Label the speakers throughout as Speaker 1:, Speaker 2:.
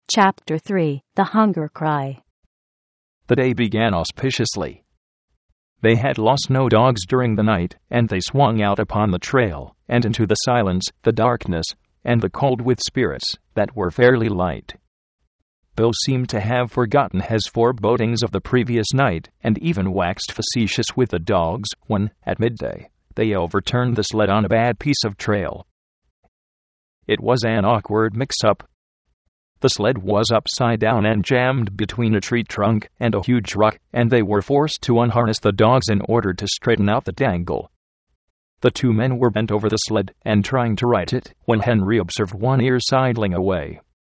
Speaker 1: Chapter 3: The Hunger Cry.
Speaker 2: The day began auspiciously. They had lost no dogs during the night, and they swung out upon the trail, and into the silence, the darkness, and the cold with spirits that were fairly light. Bill seemed to have forgotten his forebodings of the previous night, and even waxed facetious with the dogs when, at midday, they overturned the sled on a bad piece of trail. It was an awkward mix-up. The sled was upside down and jammed between a tree trunk and a huge rock, and they were forced to unharness the dogs in order to straighten out the tangle. The two men were bent over the sled and trying to right it when Henry observed One Ear sidling away.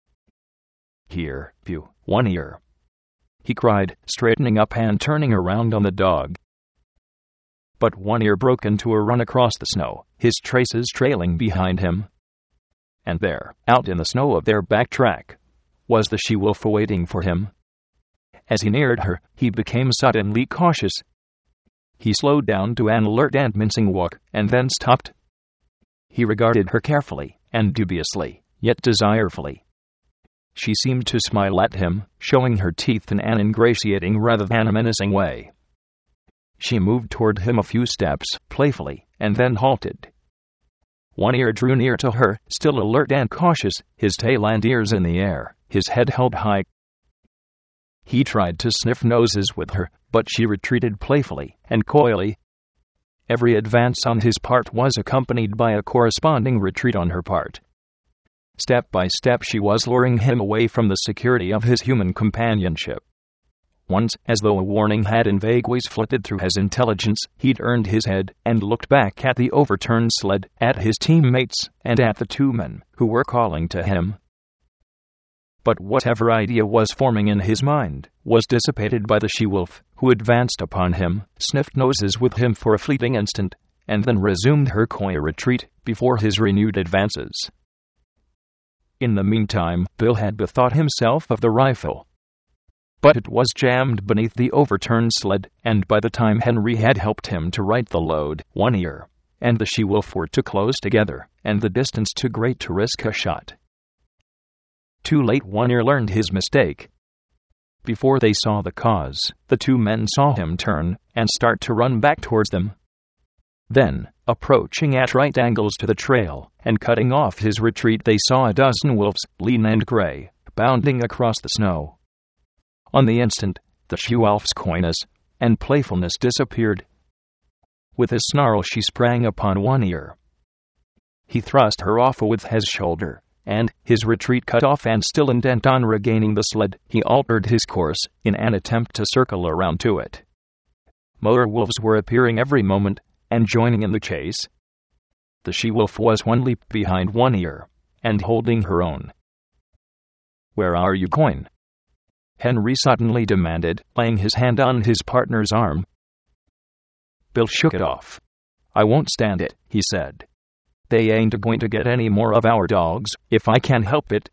Speaker 2: "Here, you, One Ear," he cried, straightening up and turning around on the dog. But One Ear broke into a run across the snow, his traces trailing behind him. And there, out in the snow of their back track, was the she-wolf awaiting for him. As he neared her, he became suddenly cautious. He slowed down to an alert and mincing walk, and then stopped. He regarded her carefully, and dubiously, yet desirefully. She seemed to smile at him, showing her teeth in an ingratiating rather than a menacing way. She moved toward him a few steps, playfully, and then halted. One Ear drew near to her, still alert and cautious, his tail and ears in the air, his head held high. He tried to sniff noses with her, but she retreated playfully and coyly. Every advance on his part was accompanied by a corresponding retreat on her part. Step by step she was luring him away from the security of his human companionship. Once, as though a warning had in vague ways flitted through his intelligence, he turned his head and looked back at the overturned sled, at his teammates, and at the two men who were calling to him. But whatever idea was forming in his mind was dissipated by the she-wolf, who advanced upon him, sniffed noses with him for a fleeting instant, and then resumed her coy retreat before his renewed advances. In the meantime, Bill had bethought himself of the rifle. But it was jammed beneath the overturned sled, and by the time Henry had helped him to right the load, One Ear and the she-wolf were too close together, and the distance too great to risk a shot. Too late, One Ear learned his mistake. Before they saw the cause, the two men saw him turn and start to run back towards them. Then, approaching at right angles to the trail and cutting off his retreat, they saw a dozen wolves, lean and gray, bounding across the snow. On the instant, the she-wolf's coyness and playfulness disappeared. With a snarl she sprang upon One Ear. He thrust her off with his shoulder, and, his retreat cut off and still intent on regaining the sled, he altered his course in an attempt to circle around to it. More wolves were appearing every moment and joining in the chase. The she-wolf was one leap behind One Ear and holding her own. "Where are you going?" Henry suddenly demanded, laying his hand on his partner's arm. Bill shook it off. "I won't stand it," he said. "They ain't going to get any more of our dogs, if I can help it."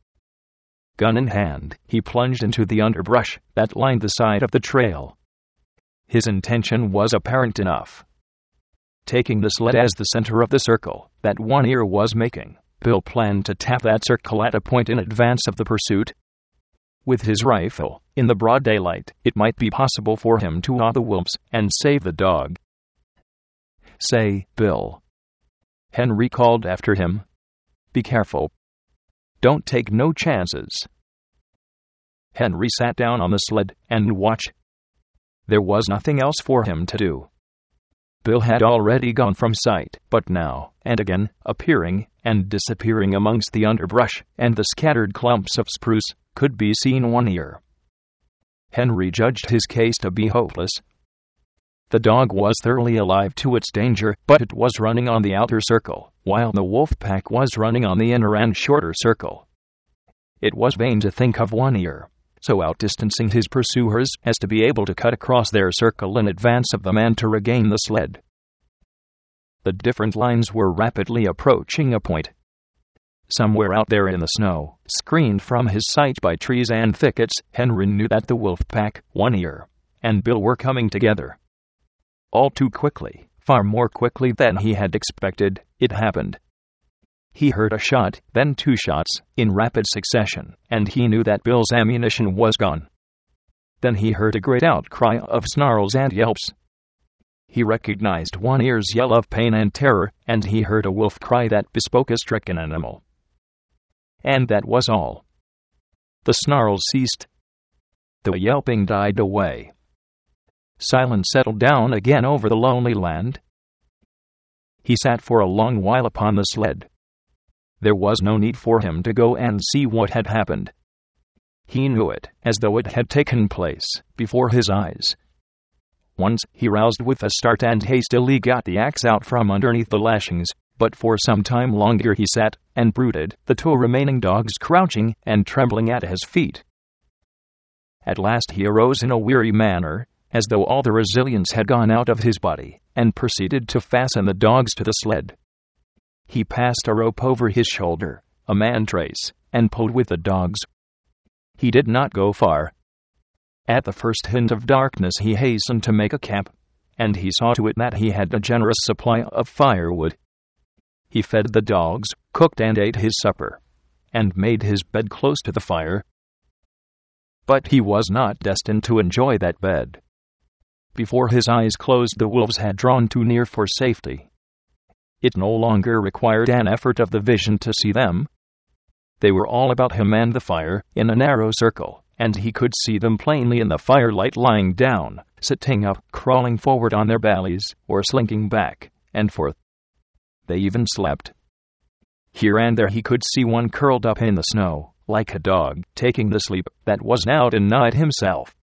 Speaker 2: Gun in hand, he plunged into the underbrush that lined the side of the trail. His intention was apparent enough. Taking the sled as the center of the circle that One Ear was making, Bill planned to tap that circle at a point in advance of the pursuit. With his rifle, in the broad daylight, it might be possible for him to awe the wolves and save the dog. "Say, Bill," Henry called after him. "Be careful. Don't take no chances." Henry sat down on the sled and watched. There was nothing else for him to do. Bill had already gone from sight, but now, and again, appearing and disappearing amongst the underbrush and the scattered clumps of spruce, could be seen One Ear. Henry judged his case to be hopeless. The dog was thoroughly alive to its danger, but it was running on the outer circle, while the wolf pack was running on the inner and shorter circle. It was vain to think of One Ear so outdistancing his pursuers as to be able to cut across their circle in advance of the man to regain the sled. The different lines were rapidly approaching a point. Somewhere out there in the snow, screened from his sight by trees and thickets, Henry knew that the wolf pack, One Ear, and Bill were coming together. All too quickly, far more quickly than he had expected, it happened. He heard a shot, then 2 shots, in rapid succession, and he knew that Bill's ammunition was gone. Then he heard a great outcry of snarls and yelps. He recognized One Ear's yell of pain and terror, and he heard a wolf cry that bespoke a stricken animal. And that was all. The snarls ceased. The yelping died away. Silence settled down again over the lonely land. He sat for a long while upon the sled. There was no need for him to go and see what had happened. He knew it, as though it had taken place, before his eyes. Once he roused with a start and hastily got the axe out from underneath the lashings, but for some time longer he sat and brooded, the 2 remaining dogs crouching and trembling at his feet. At last he arose in a weary manner, as though all the resilience had gone out of his body, and proceeded to fasten the dogs to the sled. He passed a rope over his shoulder, a mantrace, and pulled with the dogs. He did not go far. At the first hint of darkness he hastened to make a camp, and he saw to it that he had a generous supply of firewood. He fed the dogs, cooked and ate his supper, and made his bed close to the fire. But he was not destined to enjoy that bed. Before his eyes closed, the wolves had drawn too near for safety. It no longer required an effort of the vision to see them. They were all about him and the fire, in a narrow circle, and he could see them plainly in the firelight, lying down, sitting up, crawling forward on their bellies, or slinking back and forth. They even slept. Here and there he could see one curled up in the snow, like a dog, taking the sleep that was out and night himself.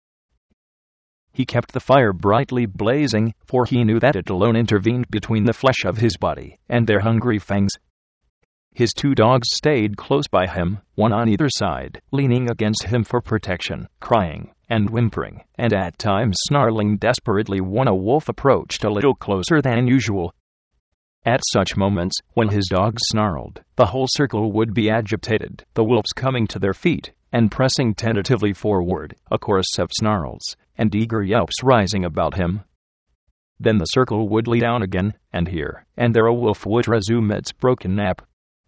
Speaker 2: He kept the fire brightly blazing, for he knew that it alone intervened between the flesh of his body and their hungry fangs. His 2 dogs stayed close by him, one on either side, leaning against him for protection, crying and whimpering, and at times snarling desperately when a wolf approached a little closer than usual. At such moments, when his dogs snarled, the whole circle would be agitated, the wolves coming to their feet and pressing tentatively forward, a chorus of snarls and eager yelps rising about him. Then the circle would lie down again, and here and there a wolf would resume its broken nap.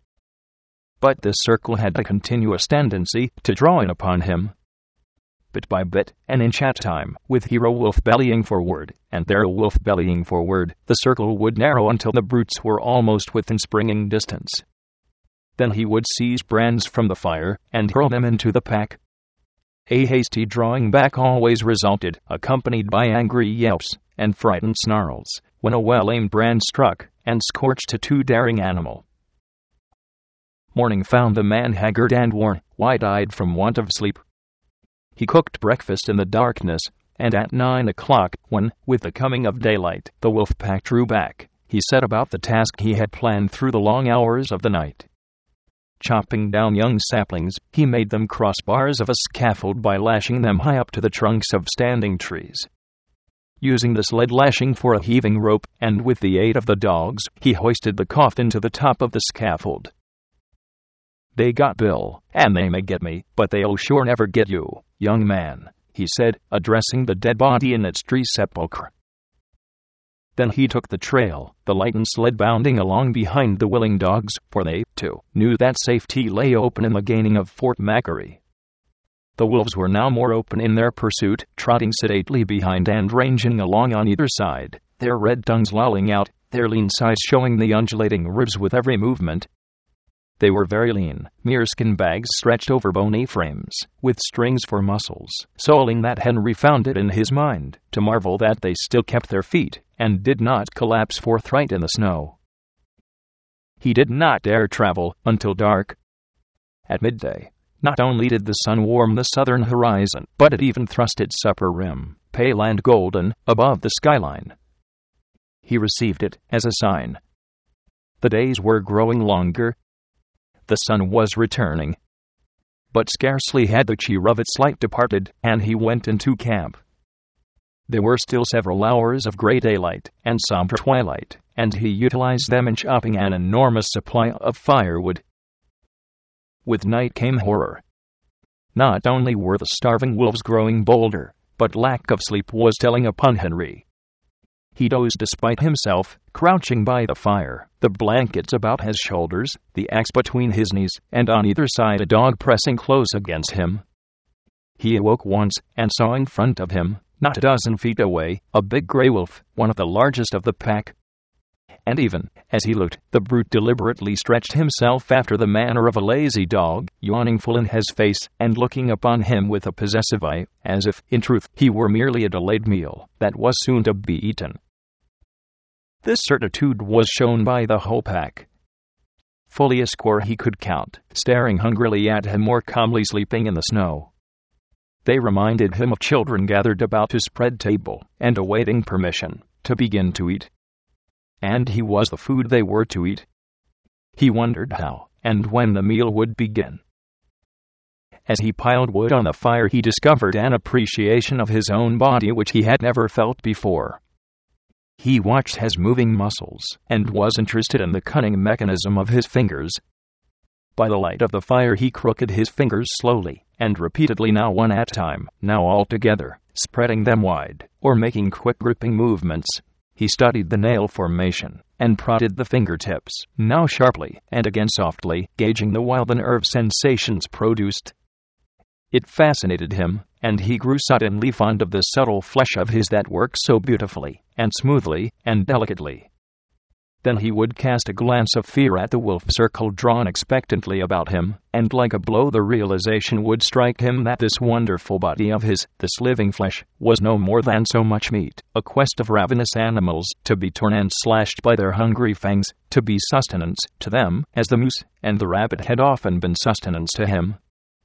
Speaker 2: But this circle had a continuous tendency to draw in upon him. Bit by bit, an inch at a time, with here a wolf bellying forward, and there a wolf bellying forward, the circle would narrow until the brutes were almost within springing distance. Then he would seize brands from the fire and hurl them into the pack. A hasty drawing back always resulted, accompanied by angry yelps and frightened snarls, when a well-aimed brand struck and scorched a too daring animal. Morning found the man haggard and worn, wide-eyed from want of sleep. He cooked breakfast in the darkness, and at 9 o'clock, when, with the coming of daylight, the wolf pack drew back, he set about the task he had planned through the long hours of the night. Chopping down young saplings, he made them crossbars of a scaffold by lashing them high up to the trunks of standing trees. Using the sled lashing for a heaving rope, and with the aid of the dogs, he hoisted the coffin to the top of the scaffold. "They got Bill, and they may get me, but they'll sure never get you, young man," he said, addressing the dead body in its tree sepulchre. Then he took the trail, the lightened sled bounding along behind the willing dogs, for they, too, knew that safety lay open in the gaining of Fort McGarry. The wolves were now more open in their pursuit, trotting sedately behind and ranging along on either side, their red tongues lolling out, their lean sides showing the undulating ribs with every movement. They were very lean, mere skin bags stretched over bony frames, with strings for muscles, soling that Henry found it in his mind to marvel that they still kept their feet, and did not collapse forthright in the snow. He did not dare travel until dark. At midday, not only did the sun warm the southern horizon, but it even thrust its upper rim, pale and golden, above the skyline. He received it as a sign. The days were growing longer. The sun was returning. But scarcely had the cheer of its light departed, and he went into camp. There were still several hours of gray daylight and somber twilight, and he utilized them in chopping an enormous supply of firewood. With night came horror. Not only were the starving wolves growing bolder, but lack of sleep was telling upon Henry. He dozed despite himself, crouching by the fire, the blankets about his shoulders, the axe between his knees, and on either side a dog pressing close against him. He awoke once, and saw in front of him, not a dozen feet away, a big gray wolf, one of the largest of the pack. And even as he looked, the brute deliberately stretched himself after the manner of a lazy dog, yawning full in his face, and looking upon him with a possessive eye, as if, in truth, he were merely a delayed meal that was soon to be eaten. This certitude was shown by the whole pack. Fully a score he could count, staring hungrily at him or calmly sleeping in the snow. They reminded him of children gathered about a spread table, and awaiting permission to begin to eat. And he was the food they were to eat. He wondered how and when the meal would begin. As he piled wood on the fire, he discovered an appreciation of his own body which he had never felt before. He watched his moving muscles, and was interested in the cunning mechanism of his fingers. By the light of the fire he crooked his fingers slowly, and repeatedly, now one at a time, now all together, spreading them wide, or making quick gripping movements. He studied the nail formation, and prodded the fingertips, now sharply, and again softly, gauging the while the nerve sensations produced. It fascinated him, and he grew suddenly fond of the subtle flesh of his that worked so beautifully, and smoothly, and delicately. Then he would cast a glance of fear at the wolf circle drawn expectantly about him, and like a blow the realization would strike him that this wonderful body of his, this living flesh, was no more than so much meat, a quest of ravenous animals, to be torn and slashed by their hungry fangs, to be sustenance to them, as the moose and the rabbit had often been sustenance to him.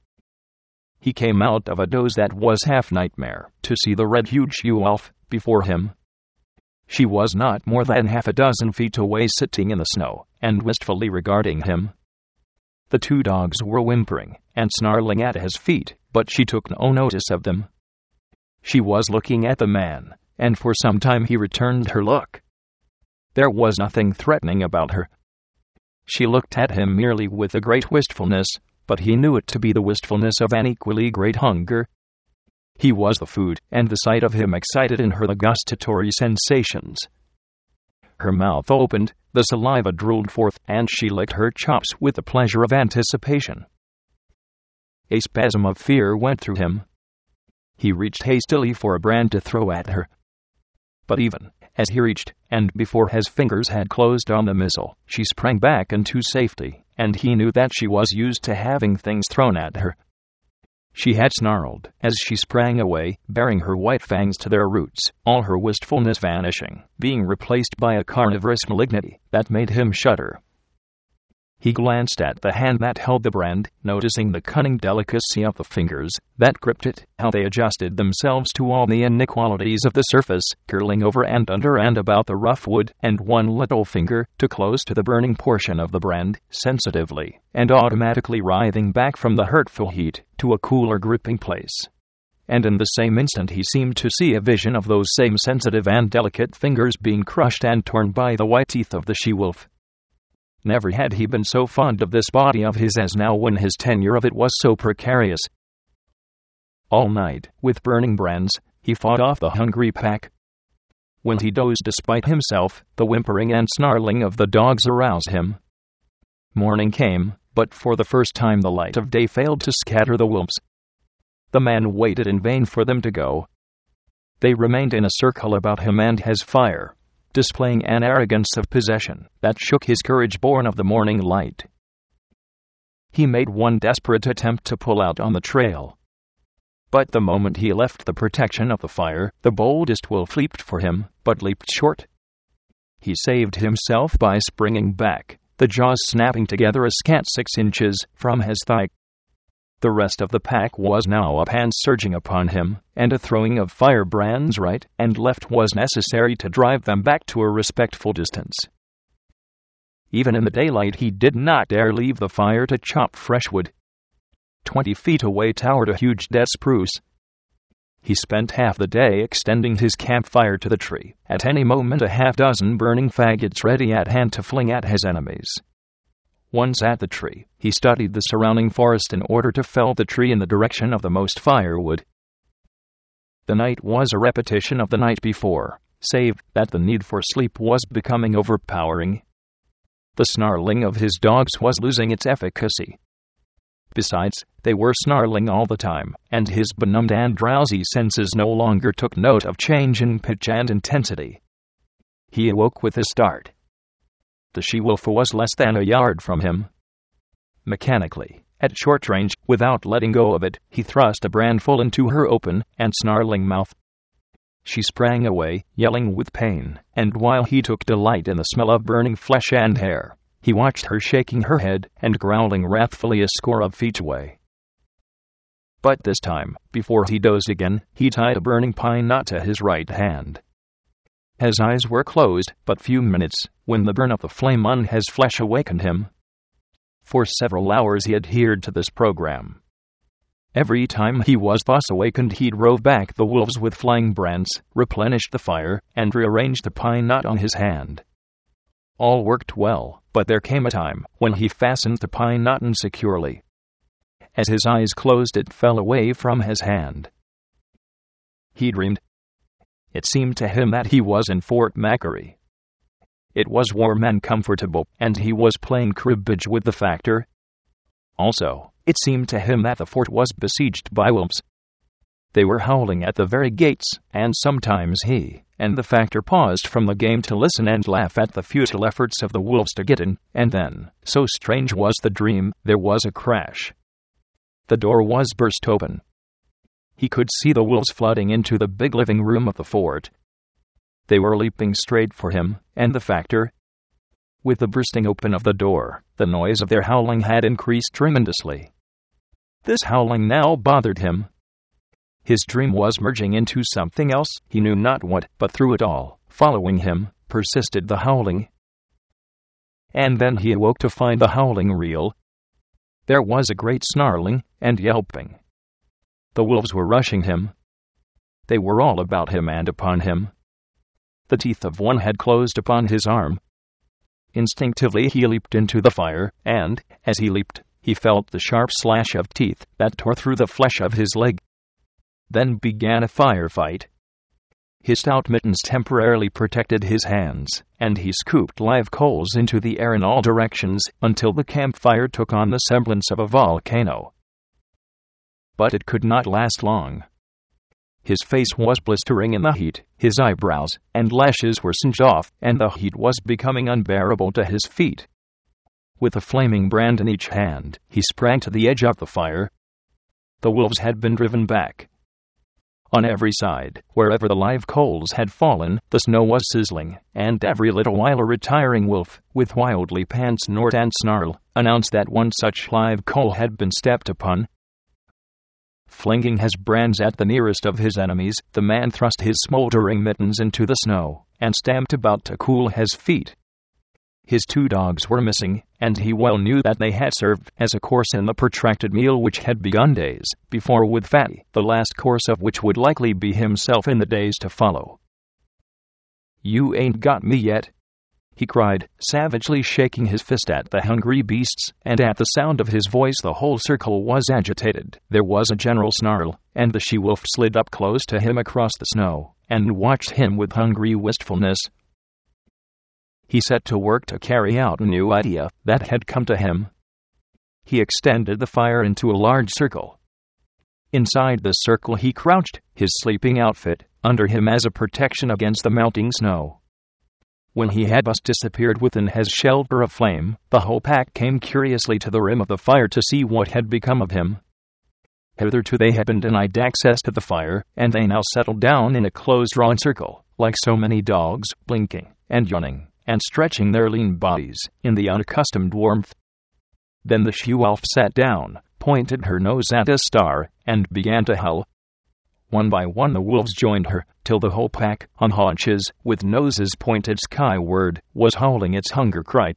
Speaker 2: He came out of a doze that was half nightmare, to see the red-hued she-wolf before him. She was not more than half a dozen feet away, sitting in the snow, and wistfully regarding him. The two dogs were whimpering and snarling at his feet, but she took no notice of them. She was looking at the man, and for some time he returned her look. There was nothing threatening about her. She looked at him merely with a great wistfulness, but he knew it to be the wistfulness of an equally great hunger. He was the food, and the sight of him excited in her the gustatory sensations. Her mouth opened, the saliva drooled forth, and she licked her chops with the pleasure of anticipation. A spasm of fear went through him. He reached hastily for a brand to throw at her. But even as he reached, and before his fingers had closed on the missile, she sprang back into safety, and he knew that she was used to having things thrown at her. She had snarled as she sprang away, baring her white fangs to their roots, all her wistfulness vanishing, being replaced by a carnivorous malignity that made him shudder. He glanced at the hand that held the brand, noticing the cunning delicacy of the fingers that gripped it, how they adjusted themselves to all the inequalities of the surface, curling over and under and about the rough wood, and one little finger, too close to the burning portion of the brand, sensitively and automatically writhing back from the hurtful heat to a cooler gripping place. And in the same instant he seemed to see a vision of those same sensitive and delicate fingers being crushed and torn by the white teeth of the she-wolf. Never had he been so fond of this body of his as now, when his tenure of it was so precarious. All night, with burning brands, he fought off the hungry pack. When he dozed despite himself, the whimpering and snarling of the dogs aroused him. Morning came, but for the first time the light of day failed to scatter the wolves. The man waited in vain for them to go. They remained in a circle about him and his fire, displaying an arrogance of possession that shook his courage born of the morning light. He made one desperate attempt to pull out on the trail. But the moment he left the protection of the fire, the boldest wolf leaped for him, but leaped short. He saved himself by springing back, the jaws snapping together a scant 6 inches from his thigh. The rest of the pack was now up and surging upon him, and a throwing of firebrands right and left was necessary to drive them back to a respectful distance. Even in the daylight he did not dare leave the fire to chop fresh wood. 20 feet away towered a huge dead spruce. He spent half the day extending his campfire to the tree, at any moment a half-dozen burning faggots ready at hand to fling at his enemies. Once at the tree, he studied the surrounding forest in order to fell the tree in the direction of the most firewood. The night was a repetition of the night before, save that the need for sleep was becoming overpowering. The snarling of his dogs was losing its efficacy. Besides, they were snarling all the time, and his benumbed and drowsy senses no longer took note of change in pitch and intensity. He awoke with a start. The she-wolf was less than a yard from him. Mechanically, at short range, without letting go of it, he thrust a brand full into her open and snarling mouth. She sprang away, yelling with pain, and while he took delight in the smell of burning flesh and hair, he watched her shaking her head and growling wrathfully a score of feet away. But this time, before he dozed again, he tied a burning pine knot to his right hand. His eyes were closed but few minutes when the burn of the flame on his flesh awakened him. For several hours he adhered to this program. Every time he was thus awakened, he drove back the wolves with flying brands, replenished the fire, and rearranged the pine knot on his hand. All worked well, but there came a time when he fastened the pine knot insecurely. As his eyes closed, it fell away from his hand. He dreamed. It seemed to him that he was in Fort Macquarie. It was warm and comfortable, and he was playing cribbage with the factor. Also, it seemed to him that the fort was besieged by wolves. They were howling at the very gates, and sometimes he and the factor paused from the game to listen and laugh at the futile efforts of the wolves to get in, and then, so strange was the dream, there was a crash. The door was burst open. He could see the wolves flooding into the big living room of the fort. They were leaping straight for him, and the factor. With the bursting open of the door, the noise of their howling had increased tremendously. This howling now bothered him. His dream was merging into something else, he knew not what, but through it all, following him, persisted the howling. And then he awoke to find the howling real. There was a great snarling and yelping. The wolves were rushing him. They were all about him and upon him. The teeth of one had closed upon his arm. Instinctively he leaped into the fire, and, as he leaped, he felt the sharp slash of teeth that tore through the flesh of his leg. Then began a firefight. His stout mittens temporarily protected his hands, and he scooped live coals into the air in all directions until the campfire took on the semblance of a volcano. But it could not last long. His face was blistering in the heat, his eyebrows and lashes were singed off, and the heat was becoming unbearable to his feet. With a flaming brand in each hand, he sprang to the edge of the fire. The wolves had been driven back. On every side, wherever the live coals had fallen, the snow was sizzling, and every little while a retiring wolf, with wildly pant snort and snarl, announced that one such live coal had been stepped upon. Flinging his brands at the nearest of his enemies, the man thrust his smoldering mittens into the snow, and stamped about to cool his feet. His 2 dogs were missing, and he well knew that they had served as a course in the protracted meal which had begun days before with Fatty, the last course of which would likely be himself in the days to follow. "You ain't got me yet," he cried, savagely shaking his fist at the hungry beasts, and at the sound of his voice the whole circle was agitated. There was a general snarl, and the she-wolf slid up close to him across the snow, and watched him with hungry wistfulness. He set to work to carry out a new idea that had come to him. He extended the fire into a large circle. Inside this circle he crouched, his sleeping outfit under him as a protection against the melting snow. When he had thus disappeared within his shelter of flame, the whole pack came curiously to the rim of the fire to see what had become of him. Hitherto they had been denied access to the fire, and they now settled down in a close-drawn circle, like so many dogs, blinking and yawning, and stretching their lean bodies in the unaccustomed warmth. Then the she-wolf sat down, pointed her nose at a star, and began to howl. One by one the wolves joined her, till the whole pack, on haunches, with noses pointed skyward, was howling its hunger cry.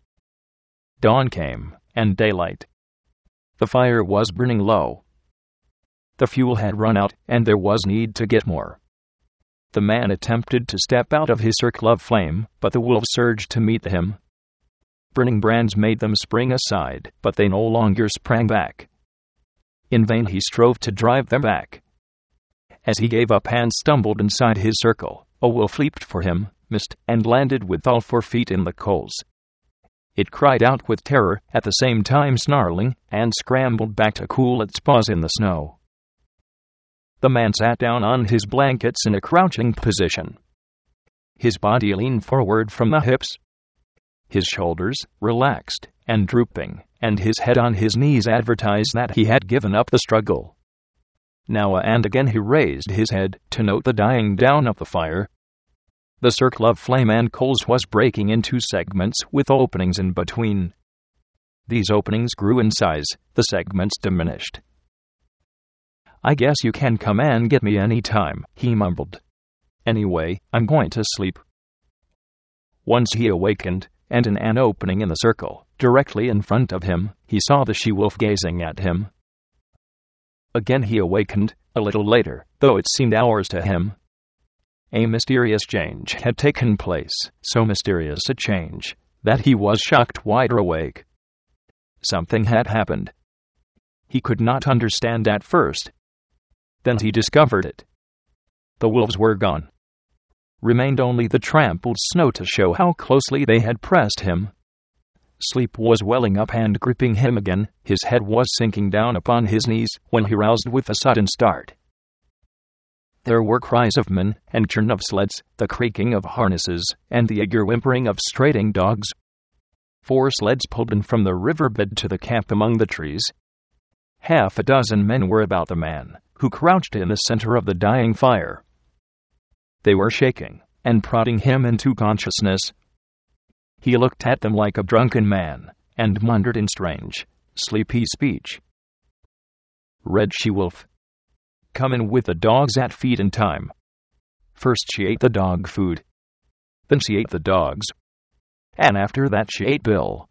Speaker 2: Dawn came, and daylight. The fire was burning low. The fuel had run out, and there was need to get more. The man attempted to step out of his circle of flame, but the wolves surged to meet him. Burning brands made them spring aside, but they no longer sprang back. In vain he strove to drive them back. As he gave up and stumbled inside his circle, A wolf leaped for him, missed, and landed with all 4 feet in the coals. It cried out with terror, at the same time snarling, and scrambled back to cool its paws in the snow. The man sat down on his blankets in a crouching position. His body leaned forward from the hips. His shoulders, relaxed and drooping, and his head on his knees advertised that he had given up the struggle. Now and again he raised his head to note the dying down of the fire. The circle of flame and coals was breaking into segments with openings in between. These openings grew in size, the segments diminished. "I guess you can come and get me any time," he mumbled. "Anyway, I'm going to sleep." Once he awakened, and in an opening in the circle, directly in front of him, he saw the she-wolf gazing at him. Again he awakened, a little later, though it seemed hours to him. A mysterious change had taken place, so mysterious a change, that he was shocked wide awake. Something had happened. He could not understand at first. Then he discovered it. The wolves were gone. Remained only the trampled snow to show how closely they had pressed him. Sleep was welling up and gripping him again. His head was sinking down upon his knees when he roused with a sudden start. There were cries of men and churn of sleds, the creaking of harnesses, and the eager whimpering of straining dogs. 4 sleds pulled in from the riverbed to the camp among the trees. 6 men were about the man, who crouched in the center of the dying fire. They were shaking and prodding him into consciousness. He looked at them like a drunken man, and muttered in strange, sleepy speech. "Red she-wolf. Come in with the dogs at feeding time." First she ate the dog food. Then she ate the dogs. And after that she ate Bill.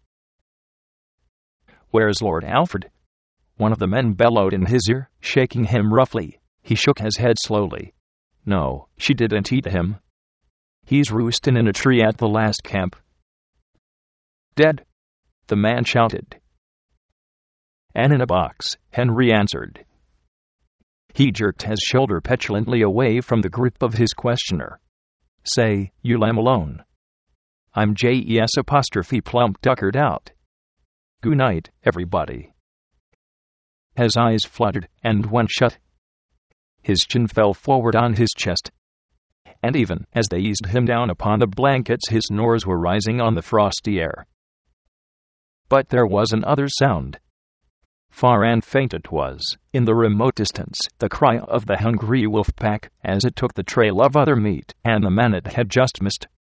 Speaker 2: "Where's Lord Alfred?" one of the men bellowed in his ear, shaking him roughly. He shook his head slowly. "No, she didn't eat him. He's roosting in a tree at the last camp." "Dead?" the man shouted. "And in a box," Henry answered. He jerked his shoulder petulantly away from the grip of his questioner. "Say, you lamb alone." "I'm Jes' Plump tuckered out. Good night, everybody." His eyes fluttered and went shut. His chin fell forward on his chest. And even as they eased him down upon the blankets, his snores were rising on the frosty air. But there was another sound. Far and faint it was, in the remote distance, the cry of the hungry wolf pack as it took the trail of other meat and the man it had just missed.